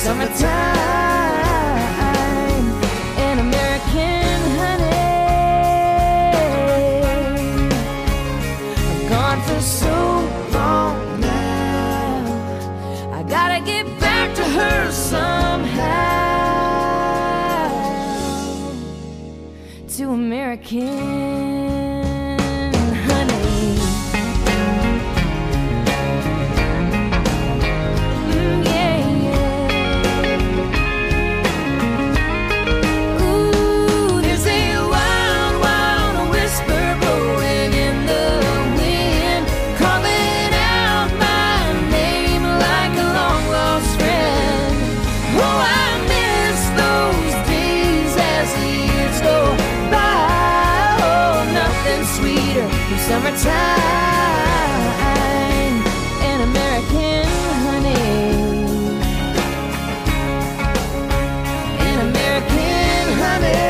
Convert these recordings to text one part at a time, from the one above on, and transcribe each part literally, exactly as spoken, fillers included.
summertime, an American honey. I've gone for so long now, I gotta get back to her somehow. To American summertime, an American honey, an American honey.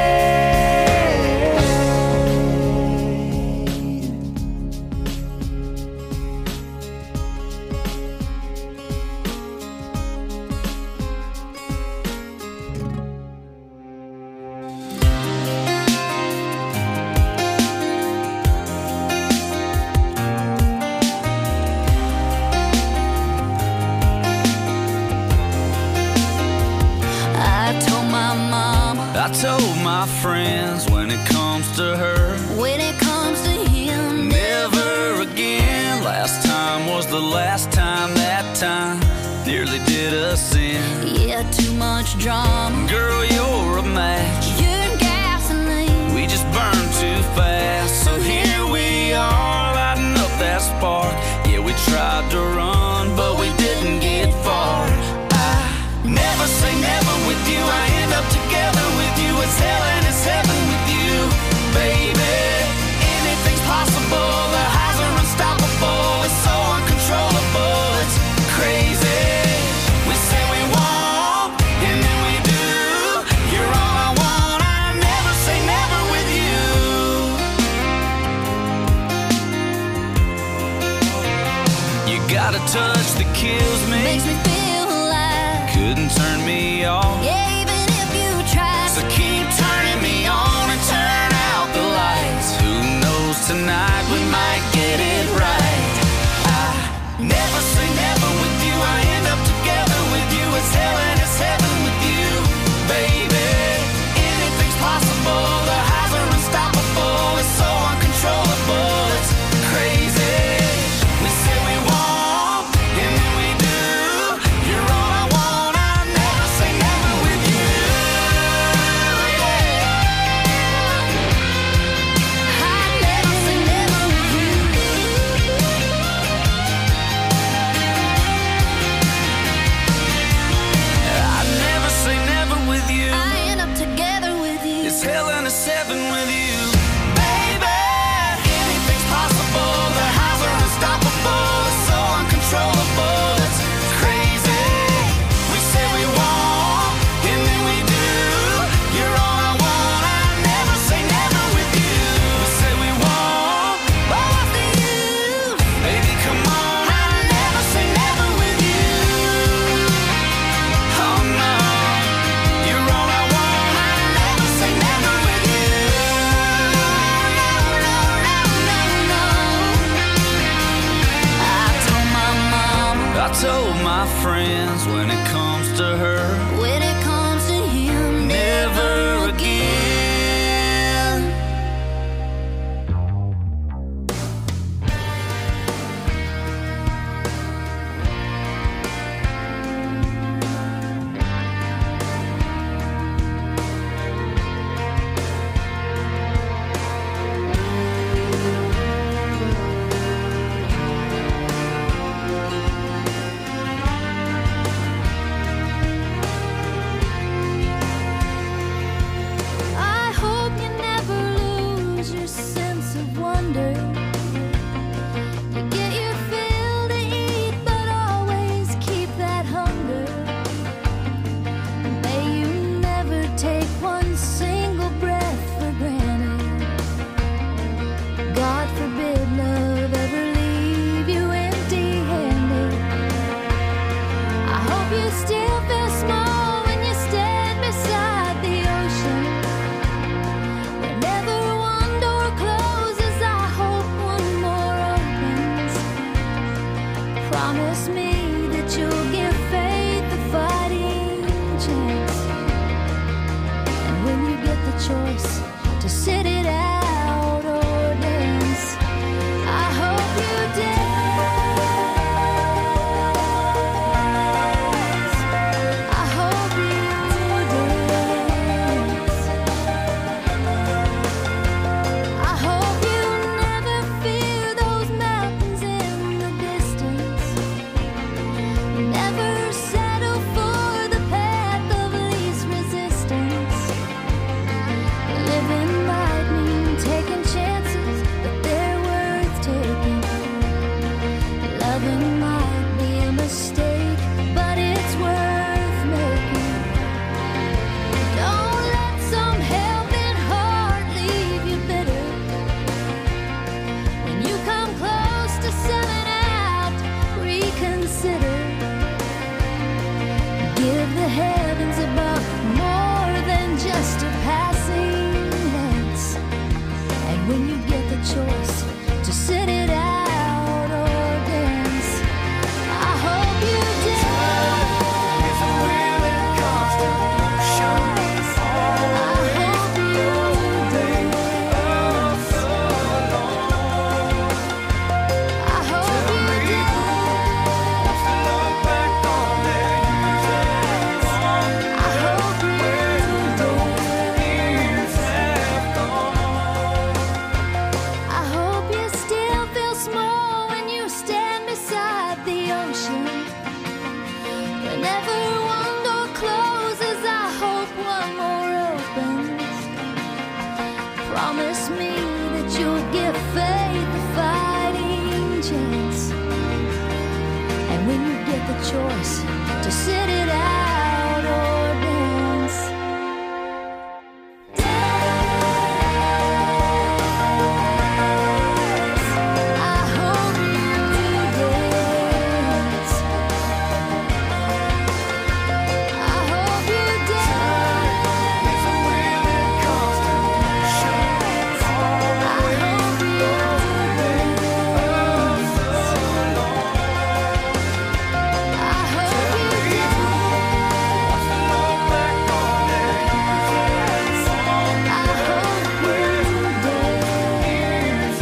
I told my friends when it comes to her, when it comes to him, never again. Last time was the last time, that time nearly did us in. Yeah, too much drama. Girl, you're a match. You're gasoline. We just burn too fast. So here we are, lighting up that spark. Yeah, we tried to run, but we didn't get far. I never say never with you. I end up together with you. It's hell and it's heaven with you, baby. Anything's possible. The highs are unstoppable. It's so uncontrollable. It's crazy. We say we won't, and then we do. You're all I want. I never say never with you. You got a touch that kills me. Makes me feel alive. Couldn't turn me off. Yeah. So keep turning me on and turn out the lights. Who knows, tonight we might get it right. I never say never with you. I end up together with you. It's hell and it's heaven with you, baby. Anything's possible. The highs are unstoppable. It's so uncontrollable. It's crazy. We say we won't, and then we do. You're all I want. I never say never with you. Hell and a seven with you, baby. Anything's possible. The highs are unstoppable. It's so uncontrollable. It's crazy. We say we won't, and then we do. You're all I want. I never say never with you. We say we won't, but what's the use? Baby, come on. I never say never with you. Oh no, you're all I want. I never say never. I told my friends when it comes to her, when it comes to him, never again. choice to sit it out or dance. I hope you dance. I hope you dance. I hope you never fear those mountains in the distance. Never settle for the path of least resistance. Living might mean taking chances, but they're worth taking. Loving might be a mistake, but it's worth making. Don't let some helping heart leave you bitter. When you come close to selling out, reconsider. Give the heavens above more than just a passing glance. And when you get the choice to sit it out or dance, I hope you dance. It's a real and constant motion. I hope you dance. I hope you dance. Look back on their years have gone. I hope you Years have gone. I hope you still feel small when you stand beside the ocean. Whenever one door closes, I hope one more opens. Promise me that you'll give faith a fighting chance. And when you get the choice to sit it out or dance, dance. I hope you dance. I hope you dance. It's a real and constant motion. I hope you dance. I hope you dance. Look back on their years have gone. I hope you dance.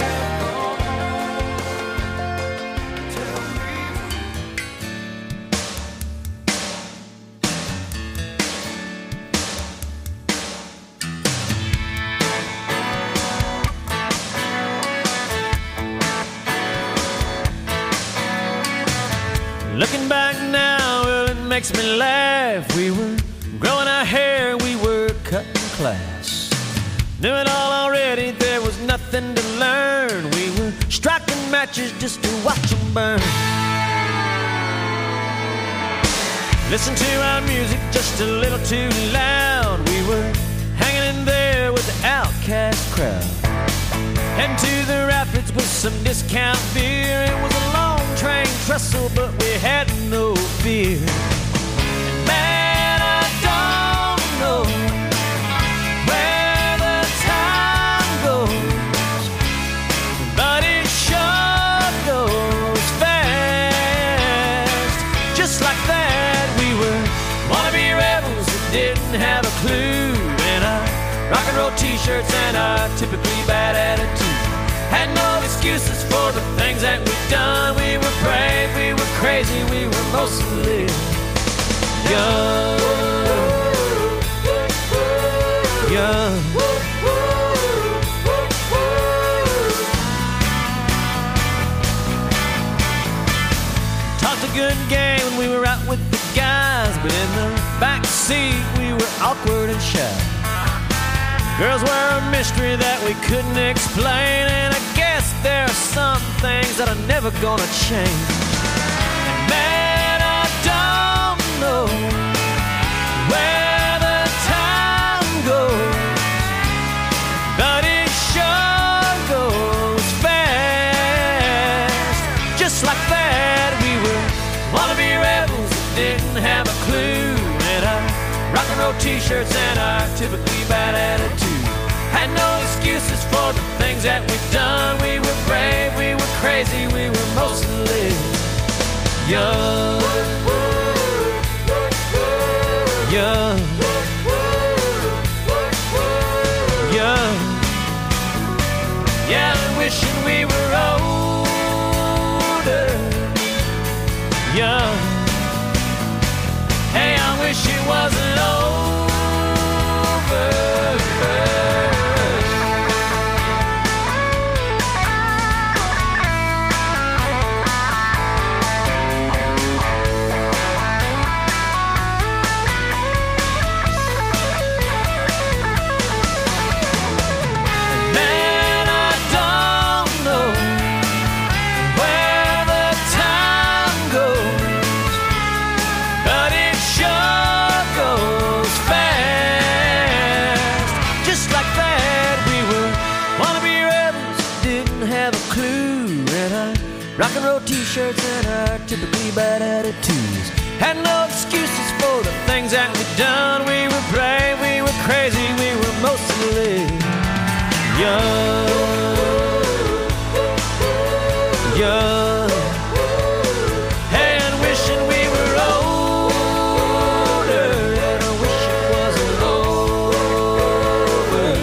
Looking back now, well, it makes me laugh. We were growing our hair, we were cutting class. Knew it all already, there was nothing to learn. We were striking matches just to watch them burn. Listen to our music just a little too loud. We were hanging in there with the outcast crowd. Heading to the rapids with some discount beer. It was a long train trestle, but we had no fear. And man, I don't know where the time goes, but it sure goes fast. Just like that, we were wannabe rebels that didn't have a clue. And our rock and roll t-shirts and our typically bad attitude had no excuses for the things that we've done. We were brave, we were crazy, we were mostly young. Young. Talked a good game when we were out with the guys, but in the back seat we were awkward and shy. Girls were a mystery that we couldn't explain, and I guess there are some things that are never gonna change. And man, I don't know where the time goes, but it sure goes fast. Just like that, we were wannabe rebels that didn't have a clue. And our rock and roll t-shirts and our typically bad attitude had no excuses for the things that we've done. We were brave, we were crazy, we were mostly young. Young. wishing we were older, young. Hey, I wish it wasn't over. Rock and roll t-shirts and our typically bad attitudes. Had no excuses for the things that we'd done. We were brave, we were crazy, we were mostly young. Young. Hey, and wishing we were older, and I wish it wasn't over.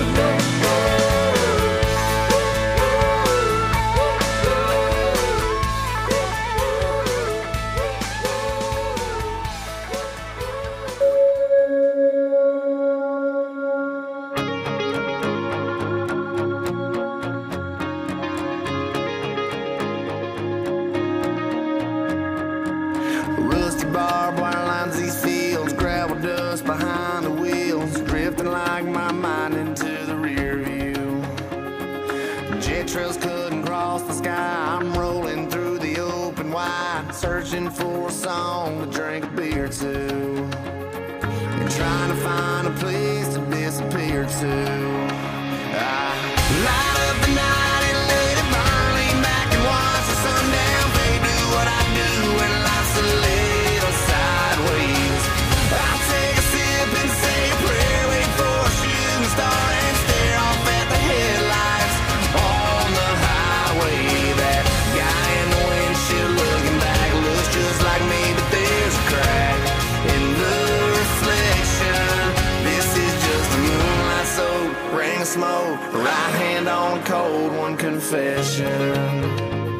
Rusty barbed wire lines these fields, gravel dust behind the wheels, drifting like my mind into the rear view. Jet trails couldn't cross the sky. I'm rolling through the open wide, searching for a song to drink a beer to, and trying to find a place to disappear to. I light up the night and let it burn, lean back and watch the sundown fade. Do what I do when life's a little sideways. I take a sip and say a prayer, wait for a shooting star and stare off at the headlights on the highway. That guy in the windshield looking back looks just like me, but there's a crack in the reflection. This is just a moonlight soaked ring of smoke, right hand on cold one confession.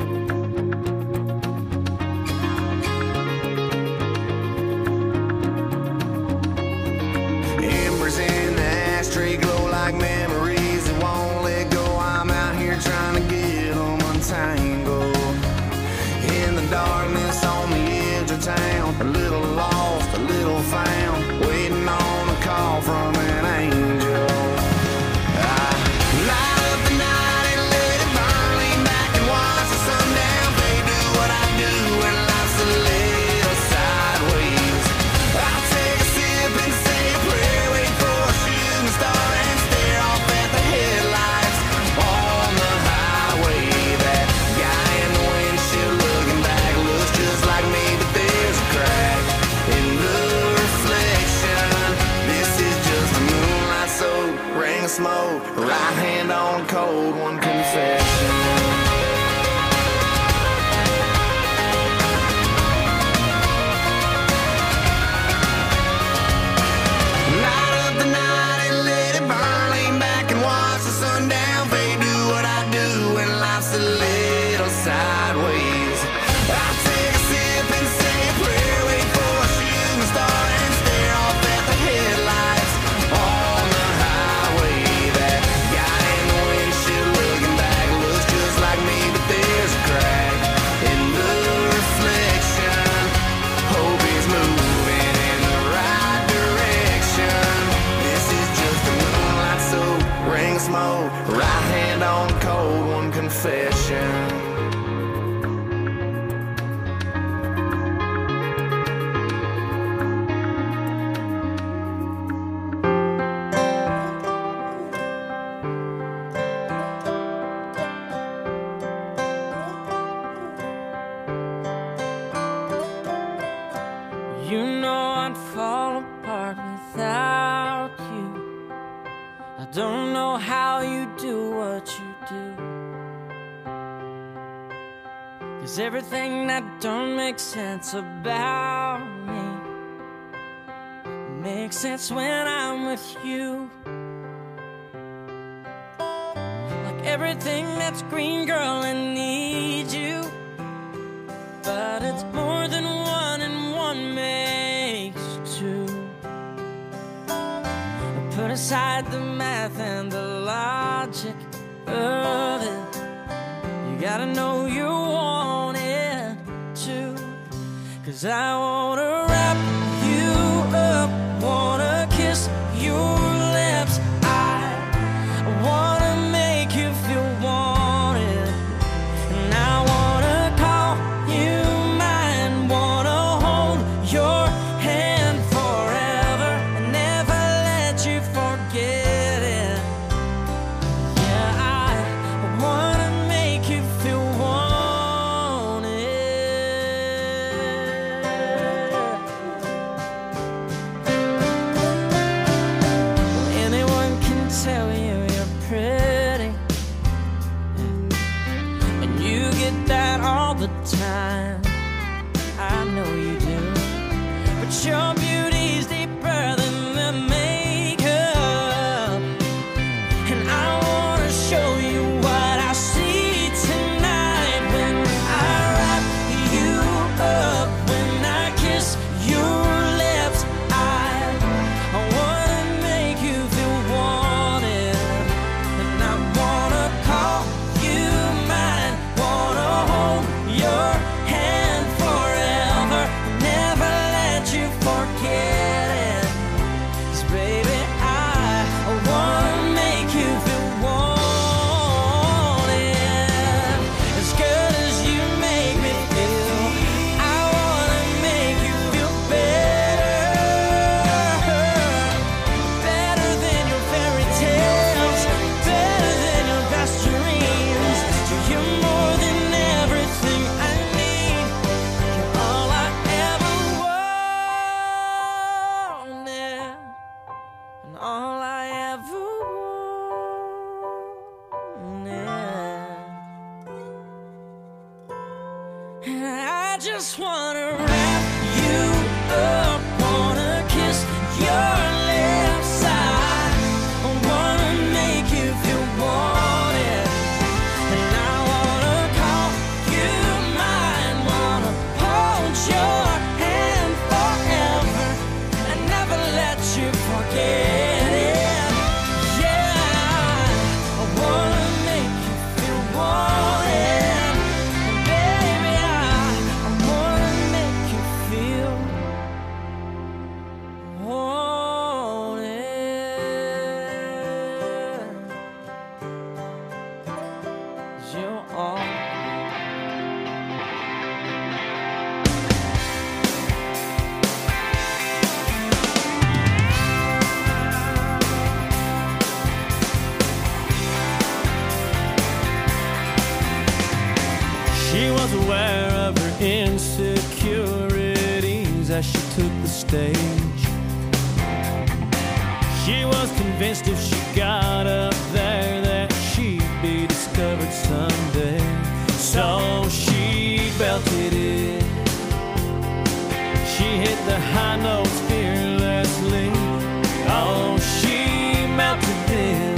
In the ashtray glow like memories that won't let go. I'm out here trying to get them untangled. In the darkness on the edge of town, a little lost, a little found, waiting on a call from an angel. I light up the night and let it burn, lean back and watch the sundown fade. Do what I do when life's a little sideways. I take a sip and say a prayer, wait for a shooting star and stare off at the headlights on the highway. That guy in the windshield looking back looks just like me, but there's a crack in the reflection. This is just a moonlight soaked ring of smoke, right hand on cold one confession. Light up the night and let it burn, lean back and watch the sundown fade. Do what I do when life's a little sideways. I take a sip and say a prayer, wait for a shooting star and stare off at the headlights on the highway. That guy in the windshield looking back looks just like me, but there's a crack in the reflection. Hope he's moving in the right direction. This is just a moonlight soaked ring of smoke, right hand on cold one confession. You know I'd fall apart without you. I don't know how you do what you do, 'cause everything that don't make sense about me makes sense when I'm with you. Like everything that's green, girl, I need you. But it's more than one and one makes two. Put aside the math and the logic of it. You gotta know you want it too. 'Cause I wanna wrap you up, wanna kiss your lips. I wanna make you feel wanted, and I wanna call you mine, wanna hold your hand forever and never let you forget it. Yeah, I wanna make you feel wanted. Anyone can tell you you're pretty, and you get that all the time. I know you do, but your beauty's deeper than the makeup, and I wanna show you what I see tonight when I wrap you up, when I kiss your lips. I, I wanna make you feel wanted, and I wanna call you mine, wanna hold your hand forever, never let you forget it. 'Cause baby, I wanna make you feel wanted, as good as you make me feel. I wanna make you feel better, better than your fairy tales, better than your best dreams. You're more than everything I need. You're all I ever wanted, and all I ever wanted. And I just wanna wrap you up, wanna kiss your lips. I wanna make you feel wanted, and I wanna call you mine, wanna hold your hand forever and never let you forget it. Yeah, I wanna make you feel wanted, and baby, I, I wanna make you feel wanted. 'Cause you're all She was aware of her insecurities as she took the stage. She was convinced if she got up there that she'd be discovered someday. So she belted it. She hit the high notes fearlessly. Oh, she melted them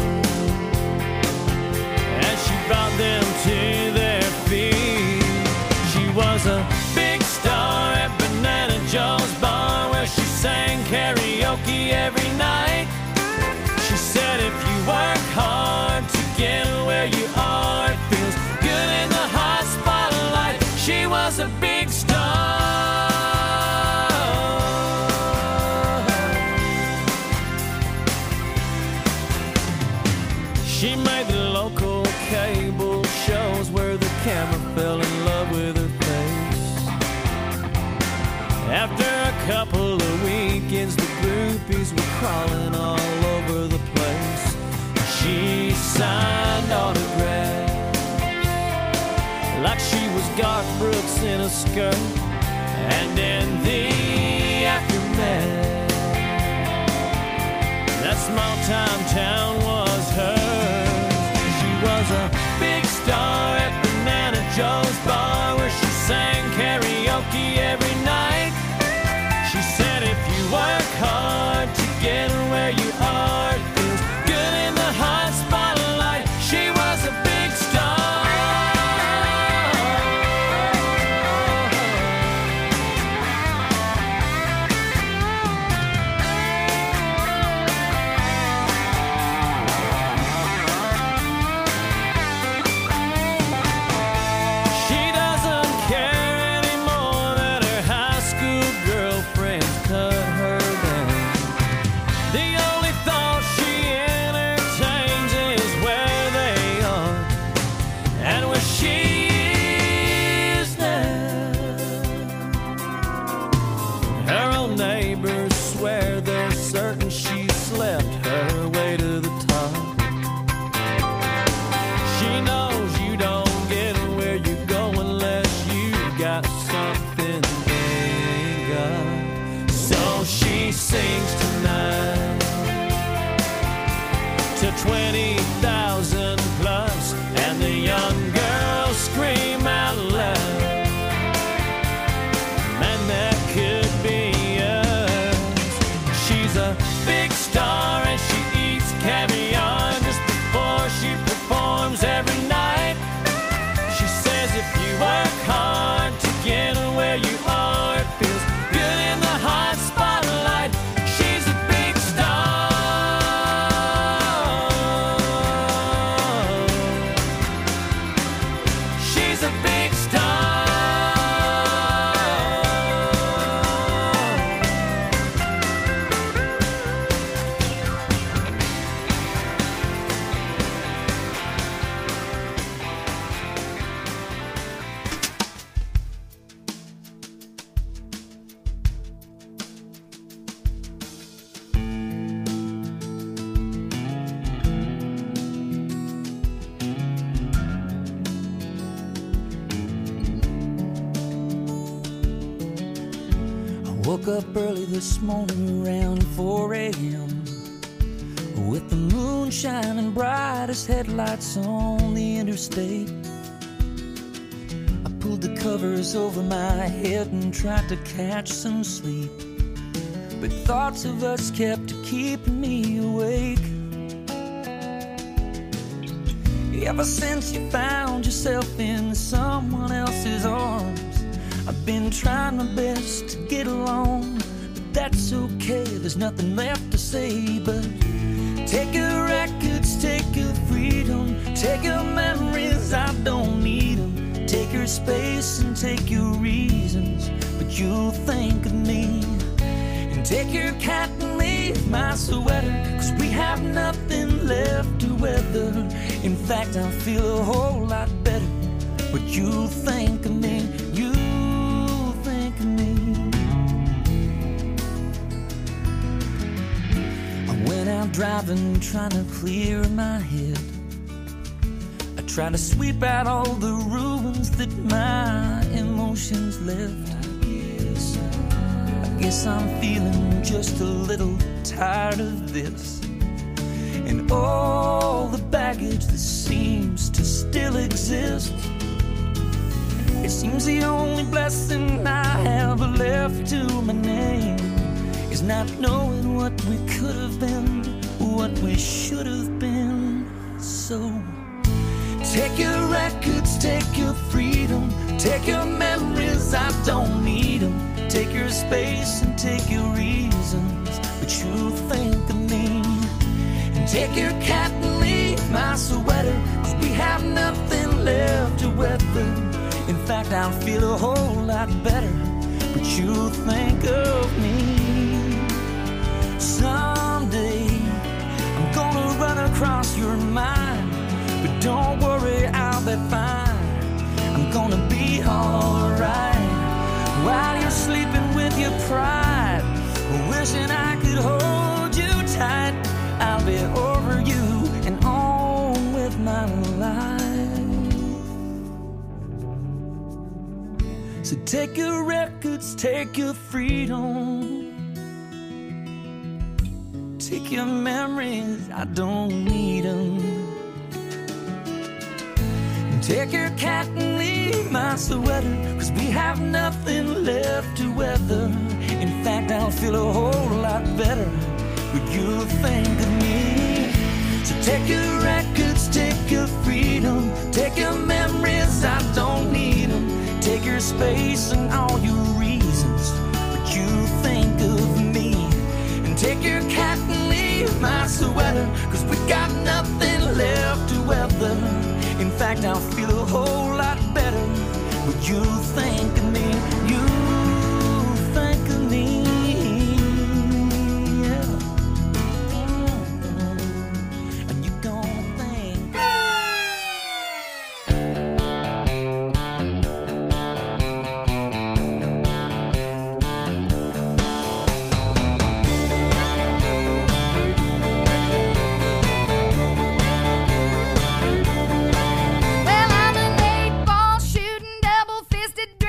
as she brought them to their feet. She was a big star at Banana Joe's bar, where she sang karaoke every night. She said if you work hard to get where you are, it feels good in the hot spotlight. She was a big star. She made the local cable shows where the camera fell in love with her face. After a couple of weekends, the groupies were crawling all over the place. She signed autographs like she was Garth Brooks in a skirt. And in the aftermath, that small time town was hers. She was a big star at Banana Joe's bar, where she sang karaoke every night. She said if you work hard to get where you are, it feels good in the hot spotlight. She was a sings tonight to twenty thousand plus, and the young girls scream out loud, man, that could be us. She's a big star and she eats caviar just before she performs every night. She says if you work hard to get where you are, it feels good in the hot spotlight. She's a big star. She's a big star. Woke up early this morning around four a.m. with the moon shining bright as headlights on the interstate. I pulled the covers over my head and tried to catch some sleep, but thoughts of us kept keeping me awake. Ever since you found yourself in someone else's arms, I've been trying my best to get along, but that's okay, there's nothing left to say. But take your records, take your freedom, take your memories, I don't need them. Take your space and take your reasons, but you'll think of me. And take your cat and leave my sweater, cause we have nothing left to weather. In fact, I feel a whole lot better, but you'll think of me. You out driving, trying to clear my head. I try to sweep out all the ruins that my emotions left. I guess, I guess I'm feeling just a little tired of this, and all the baggage that seems to still exist. It seems the only blessing I have left to my name is not knowing what we could have been, what we should have been. So take your records, take your freedom, take your memories, I don't need them. Take your space and take your reasons, but you think of me. And take your cat and leave my sweater, cause we have nothing left to weather. In fact, I'll feel a whole lot better, but you think of me. Someday I'm gonna run across your mind, but don't worry, I'll be fine. I'm gonna be alright while you're sleeping with your pride, wishing I could hold you tight. I'll be over you and on with my life. So take your records, take your freedom, take your memories, I don't need them. Take your cat and leave my sweater, cause we have nothing left to weather. In fact, I'll feel a whole lot better, but you'll think of me. So take your records, take your freedom, take your memories, I don't need them. Take your space and all your reasons, but you think of me. And take your cat and leave my sweater, cause we got nothing left to weather. In fact, I'll feel a whole lot better, but you think of me. You think of me, yeah. And you gonna think. Well, I'm an eight-ball shooting, double-fisted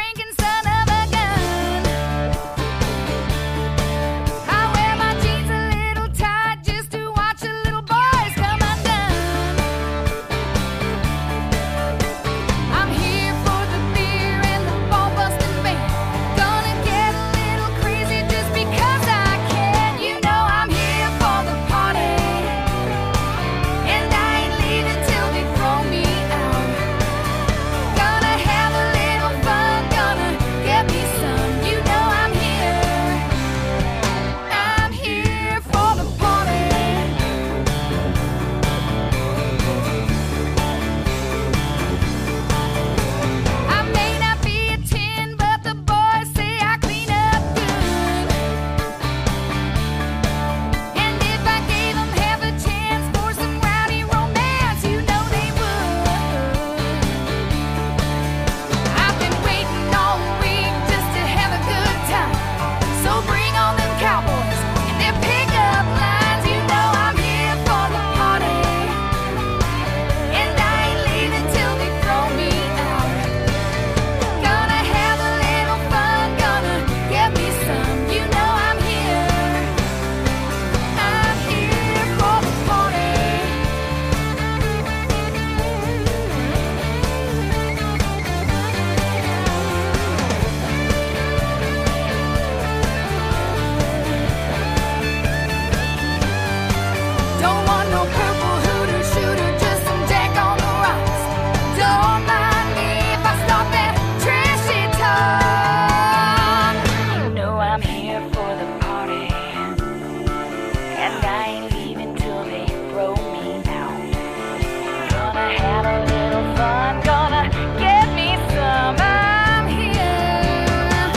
Gonna have a little fun, gonna get me some. I'm here.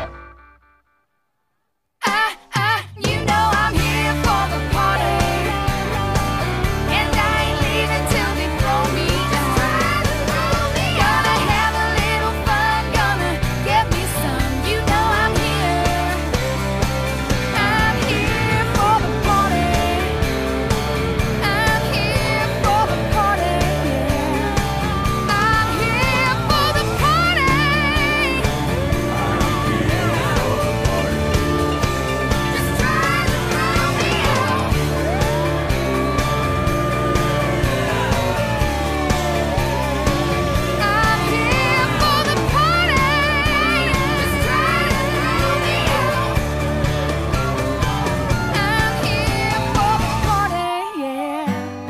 I, I, you know I'm here for the party, and I ain't leaving till they throw me down. Gonna have a little fun, gonna get me some. You know I'm here. I'm here for the party. I'm here for the party. Yeah. I'm here for the party. Just try to throw me out. I'm here for the party. Just try to throw me out. I'm here for the party, yeah.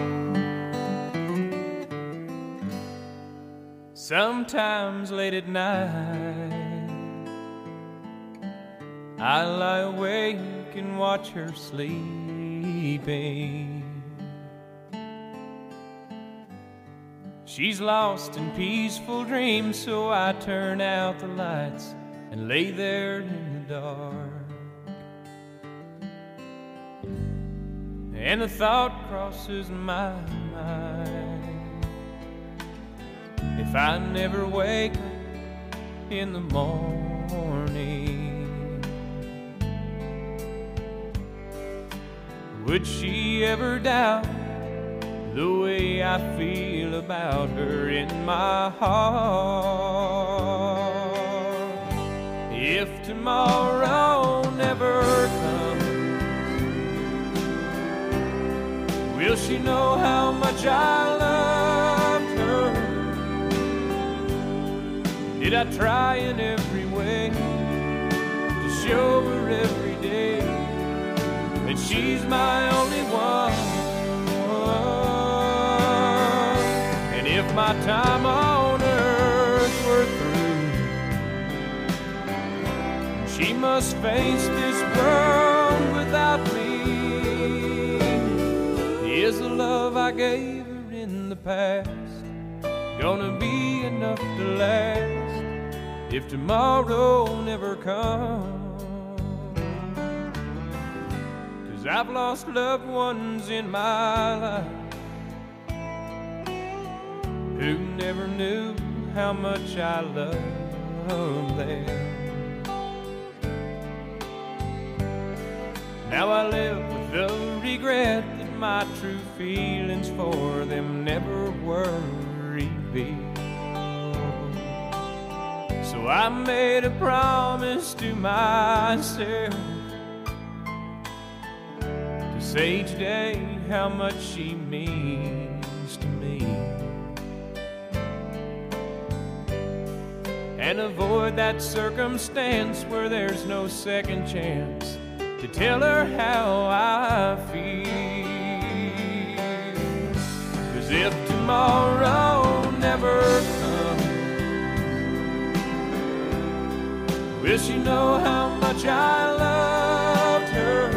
Sometimes late at night, I lie awake and watch her sleeping. She's lost in peaceful dreams, so I turn out the lights and lay there in the dark. And the thought crosses my mind, if I never wake up in the morning, would she ever doubt the way I feel about her in my heart? If tomorrow never comes, will she know how much I loved her? Did I try in every way to show her every day that she's my only one? And if my time on earth were through, she must face this world without me. Is the love I gave her in the past gonna be enough to last if tomorrow never comes? 'Cause I've lost loved ones in my life who never knew how much I loved them. Now I live with the regret that my true feelings for them never were revealed. So I made a promise to myself to say each day how much she means to me, and avoid that circumstance where there's no second chance to tell her how I feel. 'Cause if tomorrow never comes, will she know how much I loved her?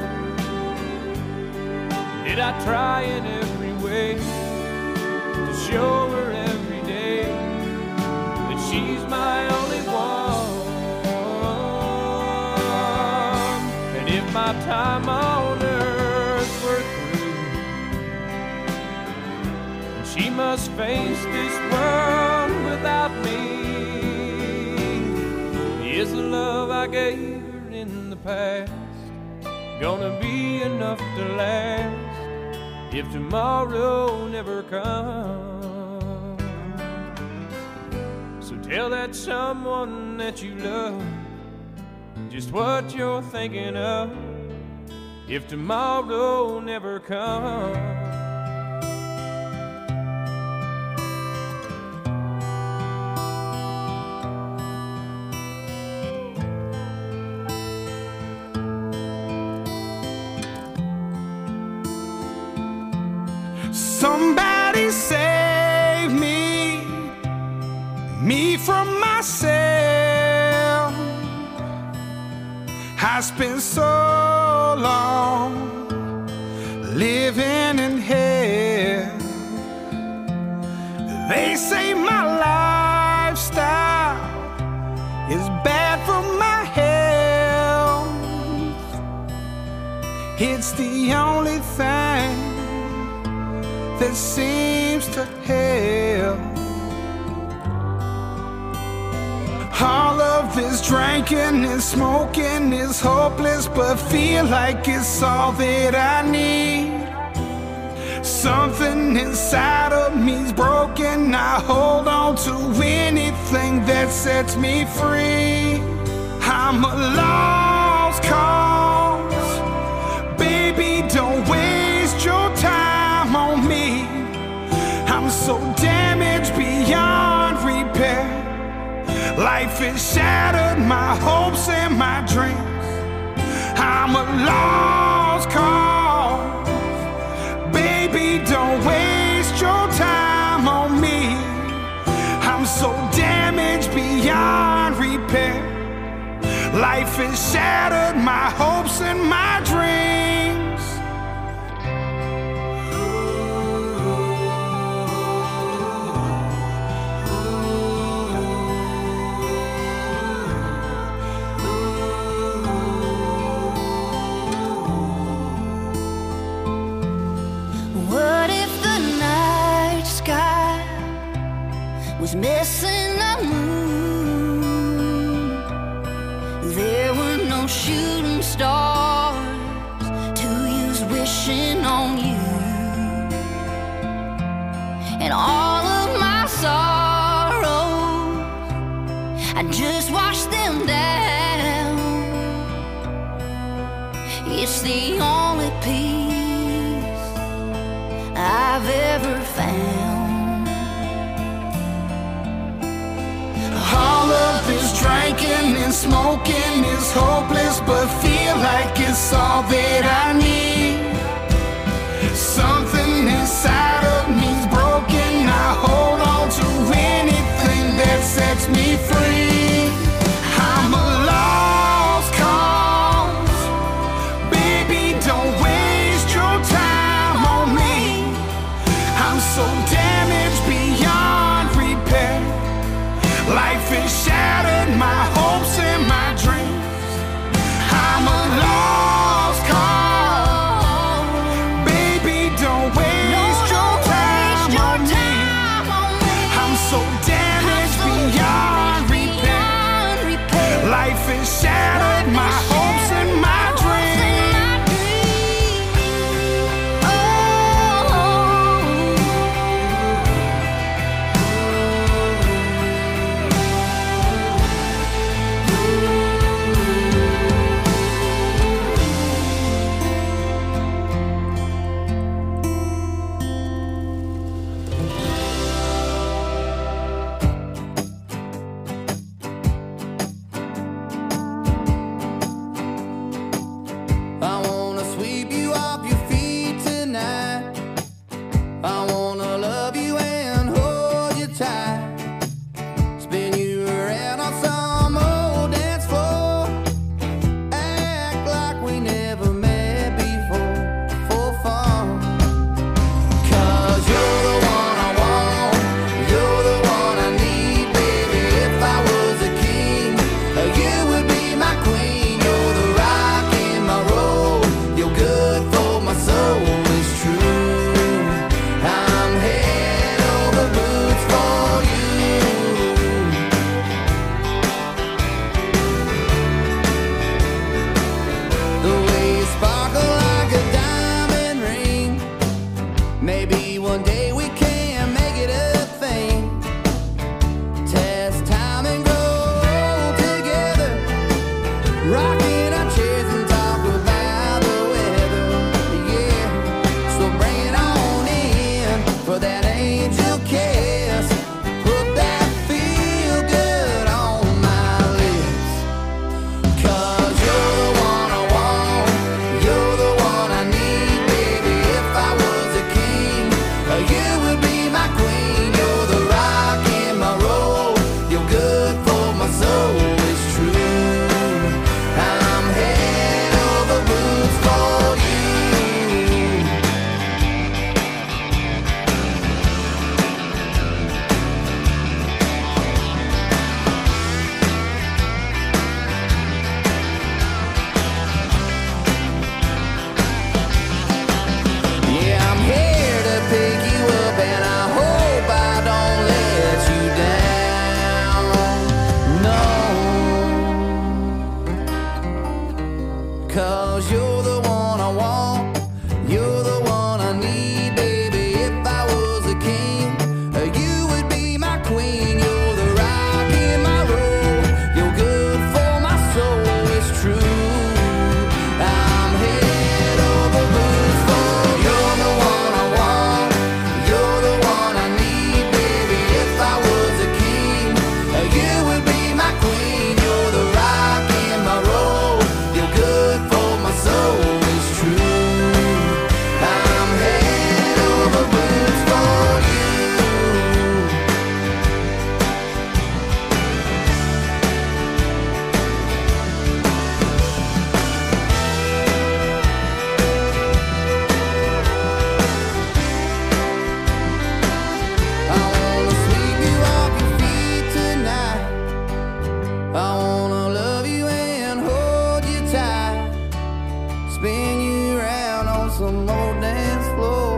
Did I try in every way to show her every day that she's my only one? And if my time on earth were through, she must face this world without me, is the love I gave her in the past gonna be enough to last if tomorrow never comes? So tell that someone that you love just what you're thinking of if tomorrow never comes. Somebody save me, me from myself. I spent so long living in hell. They say my lifestyle is bad for my health. It's the only thing that seems to help. All of this drinking and smoking is hopeless, but feel like it's all that I need. Something inside of me's broken. I hold on to anything that sets me free. I'm a lost cause. Baby, don't waste your time on me. I'm so damaged beyond repair. Life has shattered my hopes and my dreams. I'm a lost cause. Baby, don't waste your time on me. I'm so damaged beyond repair. Life has shattered my hopes and my dreams. What if the night sky was missing a moon? There were no shooting stars to use wishing on you. And all of my sorrows, I just washed them down. It's the only peace I've ever found. All of this drinking and smoking is hopeless, but feel like it's all that I need. Something inside of me's broken. I hold on to anything that sets me free. I'm a lost cause. Baby, don't waste your time on me. I'm so damaged beyond repair. Life has shattered my hopes and my dreams. I'm a lost cause. Baby, don't waste your time on me. I'm so damaged beyond repair. Life has shattered my hopes and my dreams. king, you would be my queen. You're the rock in my road. You're good for my soul. It's true. I'm head over boots for you. You're the one I want. You're the one I need, baby. If I was a king, you would be my queen. You're the rock in my road. You're good for my soul. It's true. I'm head over boots for you. I wanna sweep you off your feet tonight. I wanna love you and hold you tight. Spin you around on some old dance floor.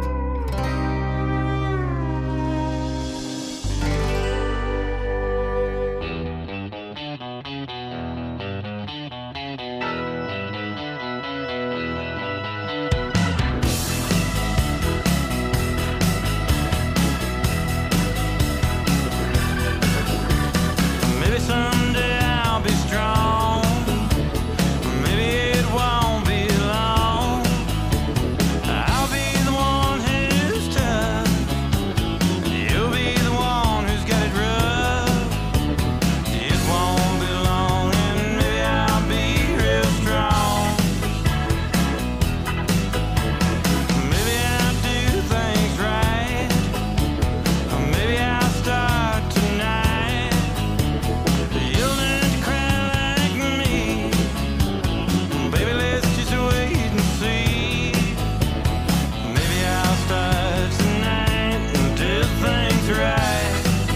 Maybe someday I'll be strong. Maybe it won't be long. I'll be the one who's tough. You'll be the one who's got it rough. It won't be long, and maybe I'll be real strong. Maybe I'll do things right. Or maybe I'll start tonight. You'll learn to cry like me. Baby, let's just wait and see. Maybe I'll start tonight and do things right.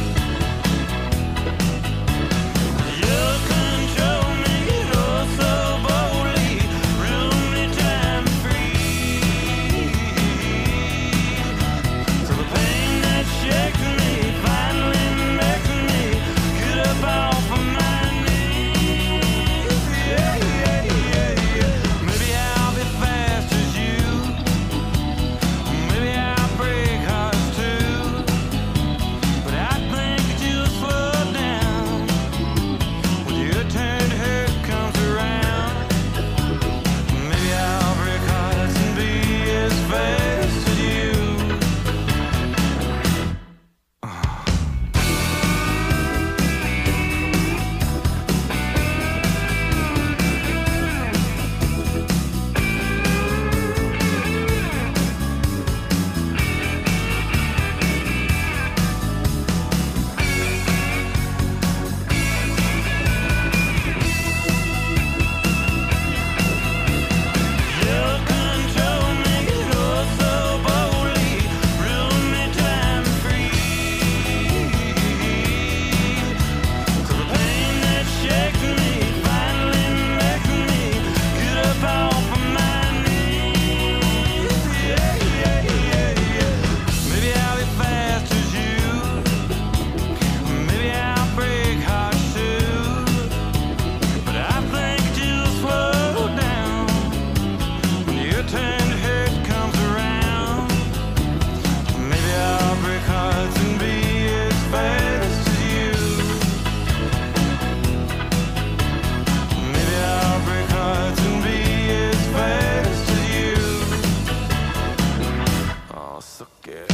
You'll control me, oh so boldly. Rule me time free. So the pain that shakes me finally makes me get up off of my knees. Yeah, yeah, yeah, yeah. Maybe I'll be fast as you. Maybe I'll break hearts too. But I think that you'll slow down when your turn to hurt comes around. Maybe I'll break hearts and be as fast as you. You'll control me, oh so boldly. Rule me time free. So the pain that shakes me finally makes me get up off of my knees. Yeah, yeah, yeah, yeah. Maybe I'll be fast as you. Maybe I'll break hearts too. But I think you'll slow down when your turn to hurt comes around. Maybe I'll break hearts and be as fast as you. Maybe I'll break hearts and be as fast as you. Oh, suck it.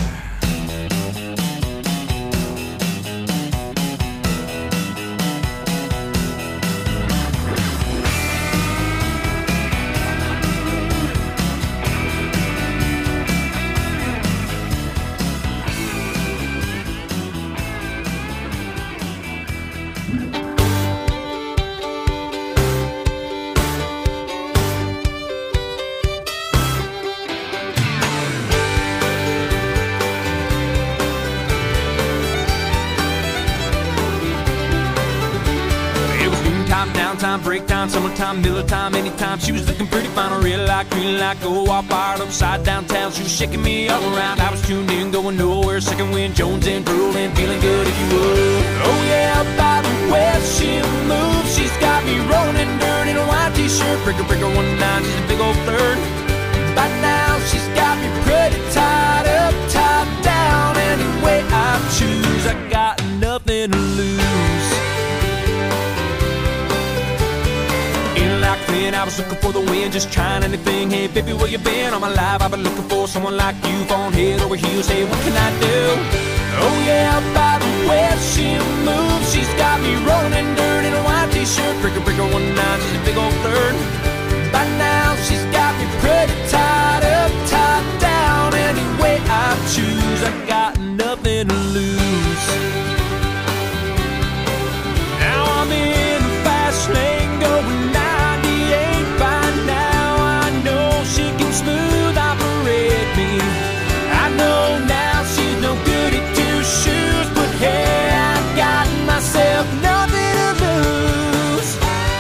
It was noontime, downtime, break time, summertime, Miller time, anytime. She was looking pretty fine, a real light, green light, go all fired upside downtown. She was shaking me all around. I was tuned in, going nowhere. Second wind, Jones in, rolling, feeling good if you would. Oh yeah, by the way she moves, she's got me rolling dirt in a white t-shirt. Breaker, breaker, one nine, she's a big old flirt. By now she's got me pretty tied up, tied down. looking for the wind, just trying anything. Hey, baby, where you been? All my life I've been looking for someone like you, falling head over heels. Hey, what can I do? Oh yeah, by the way she moves, she's got me rolling in dirt in a white t-shirt. Breaker, breaker, one nine, she's a big old flirt. By now she's got me pretty tied up, tied down. Any way I choose, I got nothing to lose. Now I'm in the fast lane going ninety-eight. By now I know she can smooth operate me. I know now she's no good at two shoes, but hey, I got myself nothing to lose.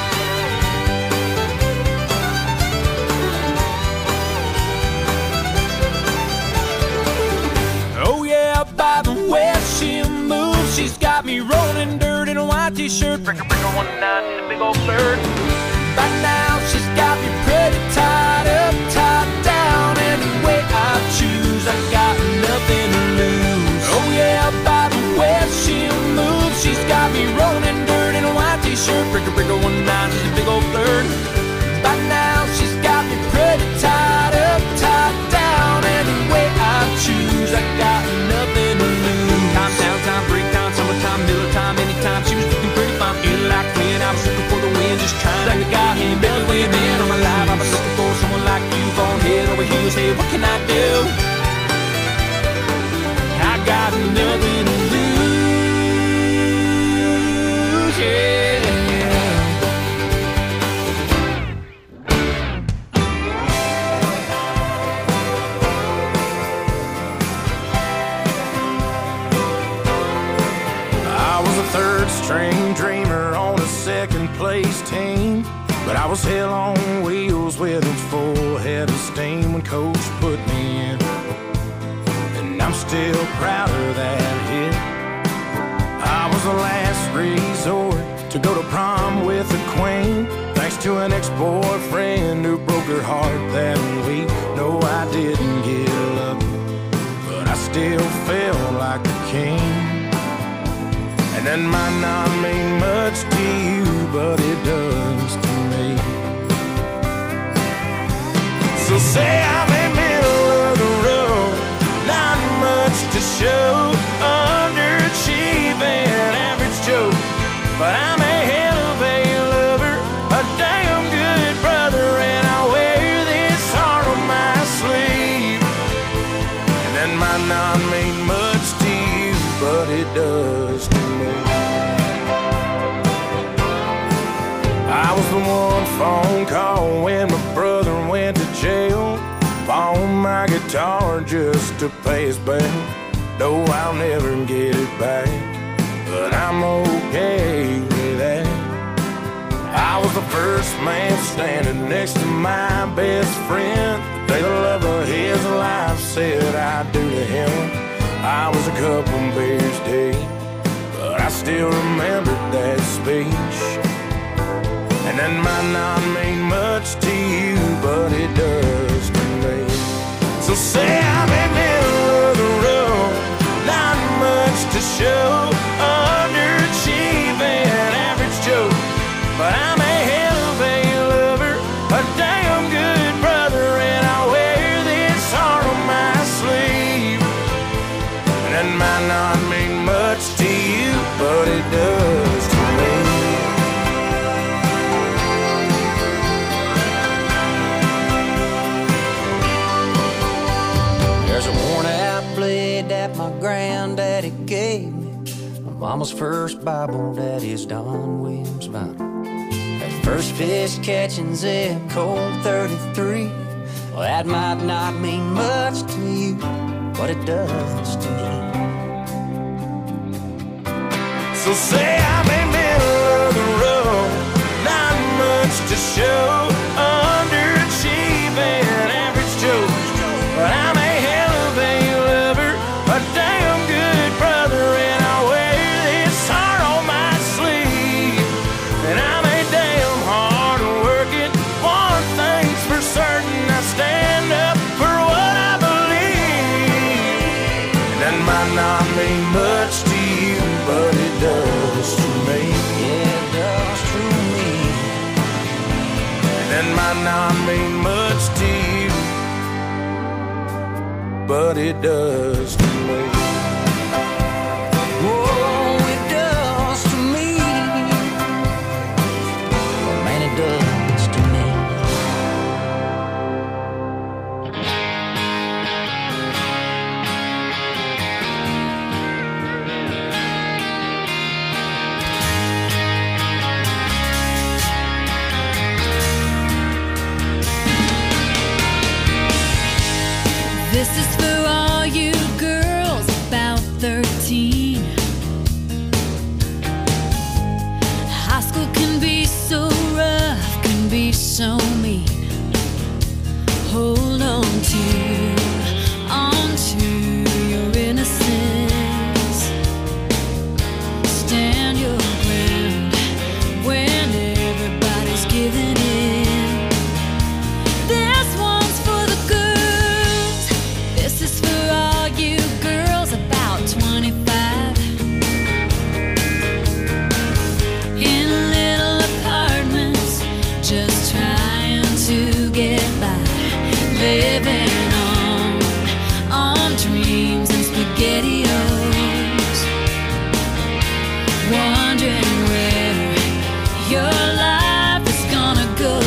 Oh yeah, by the way she moves, she's got me rolling dirt in a white t-shirt. Breaker, breaker, one nine, and a big old bird. By now she's got me pretty tied up, tied down. Any way I choose, I got nothing to lose. Oh yeah, by the way she moves, she's got me rolling dirt in a white t-shirt. Breaker, breaker, one nine, she's a big old bird. By now she's got me pretty tied up, tied down. Any way I choose, I got nothing to lose. Time, downtime, break time, summertime, middle time, anytime. She was looking pretty fine, feeling like when I was looking for the wind, just trying like a guy. Hey, Billy, where you been? All my life I've been looking for someone like you, falling head over heels. Hey, what can I do? I got nothing to lose, yeah. I was a third string dreamer on a second place team, but I was hell on wheels with a full head of steam when coach put me in, and I'm still proud of that hit. I was the last resort to go to prom with a queen, thanks to an ex-boyfriend who broke her heart that week. No, I didn't get lucky, but I still felt like a king. And that might not mean much to you, but it does to me. So say I'm in middle of the road, not much to show, underachieving, average Joe, but I'm a hell of a lover, a damn good brother, and I wear this heart on my sleeve. And that might not mean much to you, but it does to me. I was the one phone call when my brother went to jail, pawned my guitar just to pay his bail. No, I'll never get it back, but I'm okay with that. I was the first man standing next to my best friend, the day the love of his life said I do to him. I was a couple beers deep, but I still remember that speech. And that might not mean much to you, but it does to me. So say I'm in middle of the road, not much to show, underachieving, average Joe, but I'm a hell of a lover, a damn good brother, and I wear this heart on my sleeve. And that might not mean much to you, but it does to me. There's a worn out blade that my granddaddy gave me, my mama's first Bible, daddy's Don Williams vinyl, that first fish catching zip code thirty-three. Well, that might not mean much to you, but it does to me. So say I'm in middle of the road, not much to show, underachieving, average Joe, but I'm a hell of a lover, a damn good brother, and I wear this heart on my sleeve. And I'm a damn hard working, one thing's for certain, I stand up for what I believe. And that might not mean much to you, but it does to me. Yeah, it does to me. And that might but it does to me. Oh, it does to me. Man, it does to me. This is for all you girls about thirteen. High school can be so rough, can be so mean. Hold on to, on to your innocence. Stand your ground when everybody's giving in. This one's for the girls. This is for all you girls about twenty-five. In little apartments, just trying to get by. Living on, on dreams and SpaghettiOs. Wondering where your life is gonna go.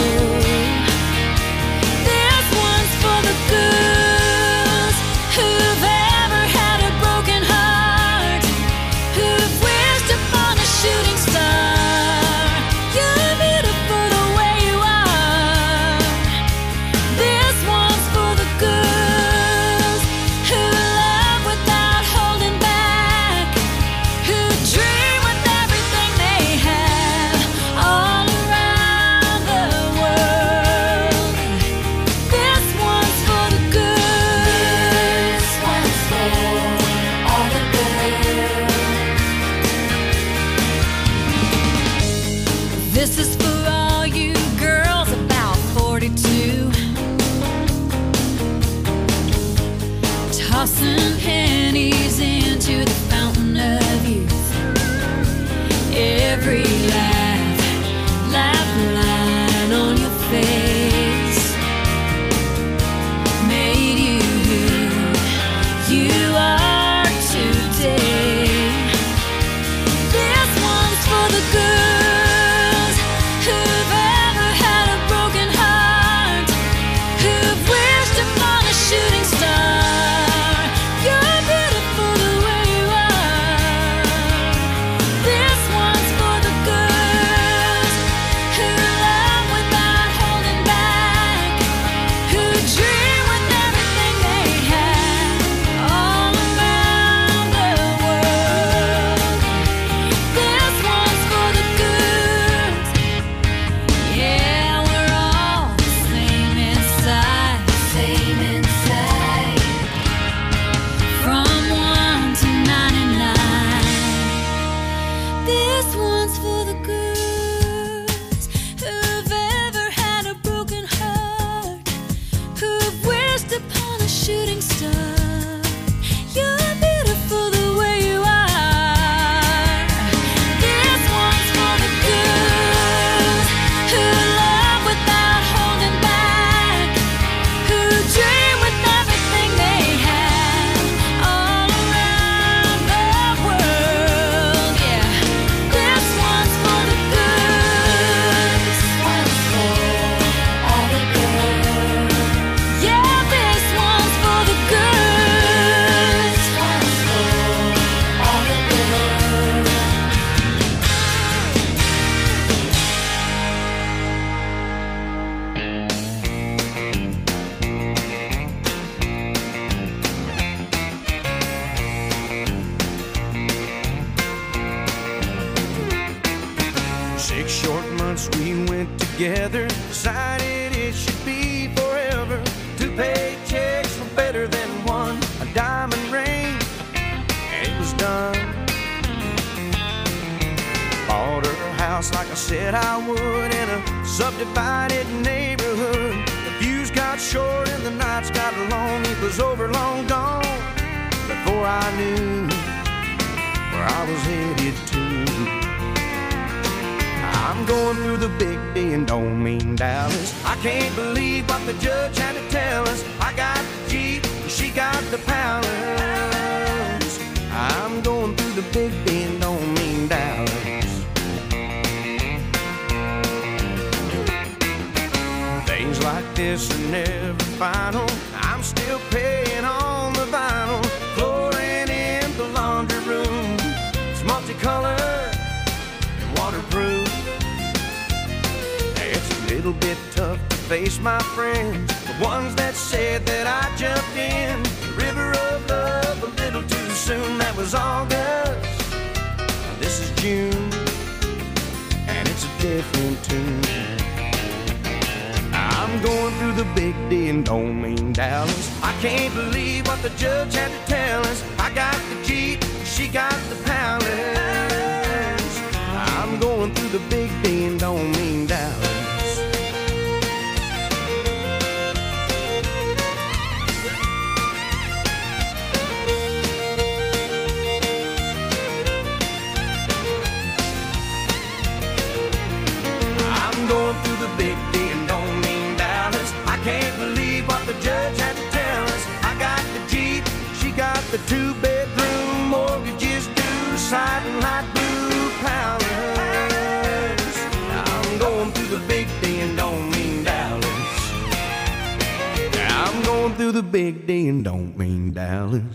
This one's for the girls who've ever had a broken heart, who've wished upon a shooting star. You're beautiful the way you are. This one's for the girls who love without holding back, who dream with everything they have all around the world. This one's for the girls. This one's for all the girls. This is for all you girls about forty-two. Tossing pennies into the fountain of youth. Every laugh, laugh line on your face made you who you are today. This one's for the girls who've ever had a broken heart, who've wished upon a shooting star. You're beautiful the way you are. This one's for the girls who love without holding back, who dream with everything they have all around the world. This one's for the girls. Yeah, we're all the same inside, same inside. From one to ninety-nine. This one's for the girls who've ever had a broken heart, who've wished upon a shooting star. You're beautiful the way you are. This one's for the girls who love without holding back, who dream with everything they have all around the world. Yeah, this one's for the girls. This one's for all the girls. Yeah, this one's for the girls. This one's for all the girls. Six short months we went together, decided it should be forever. Two paychecks were better than one, a diamond ring, and it was done. Bought her a house like I said I would in a subdivided neighborhood. The views got short and the nights got long. It was over, long gone, before I knew where I was headed to. I'm going through the big D and don't mean Dallas. I can't believe what the judge had to tell us. I got the Jeep, she got the palace. I'm going through the Big Bend, don't mean Dallas. Days like this are never final. I'm still paying on the vinyl. Flooring in the laundry room, it's multicolored and waterproof. It's a little bit tough to face my friends, the ones that said that I jumped in the river of love a little too soon. That was August, now this is June, and it's a different tune. I'm going through the Big D and don't mean Dallas. I can't believe what the judge had to tell us. I got the Jeep, she got the palace. I'm going through the Big D and don't mean Dallas. I'm going through the Big D and don't mean Dallas. I can't believe what the judge had to tell us. I got the Jeep, she got the two-bedroom, mortgages due, siding light blue palace. I'm going through the Big D and don't mean Dallas. I'm going through the Big D and don't mean Dallas.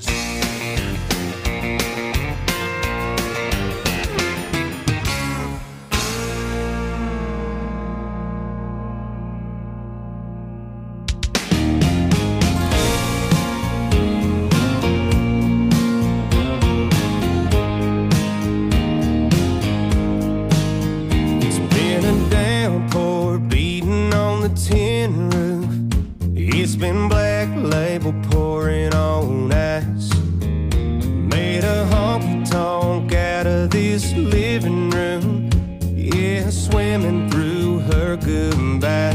Tin roof, it's been black label pouring on ice. Made a honky tonk out of this living room, yeah, swimming through her goodbye.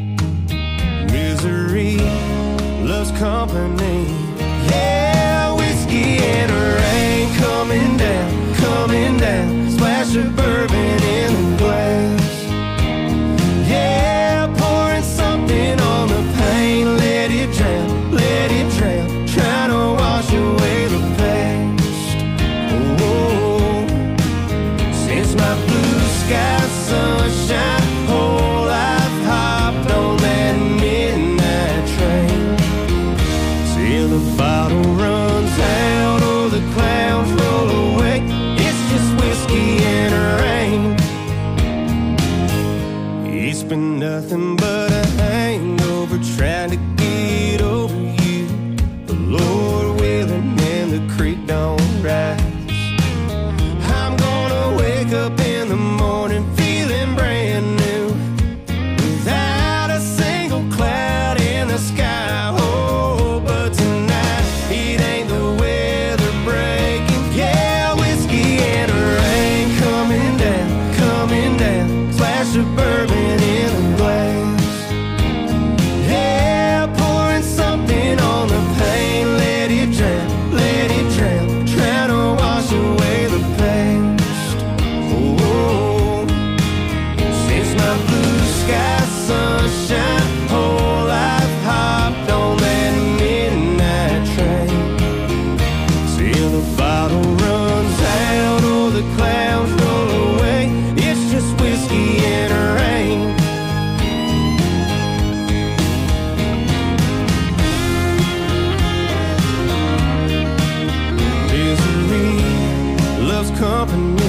Misery loves company, yeah, whiskey and rain coming down, coming down, splash of bourbon in the glass. Yeah, pouring something on the pain, let it drown, let it drown, trying to wash away the past. Oh, since my blue sky sunshine, whole life hopped on that midnight train. Till the bottle runs out or the clouds roll away, it's just whiskey and rain. It's been nothing but a hangover trying to get over you. The Lord willing and the creek don't rise. I'm gonna wake up in the morning feeling brand new, without a single cloud in the sky. Oh, but tonight it ain't the weather breaking. Yeah, whiskey and rain coming down, coming down, splash of bourbon in the glass. Yeah, pouring something on the pain, let it drown, let it drown, trying to wash away the past. Oh, since my blue sky sunshine, whole life hopped on that midnight train. Till the bottle runs out or the clouds roll away, it's just whiskey and rain. Misery loves company,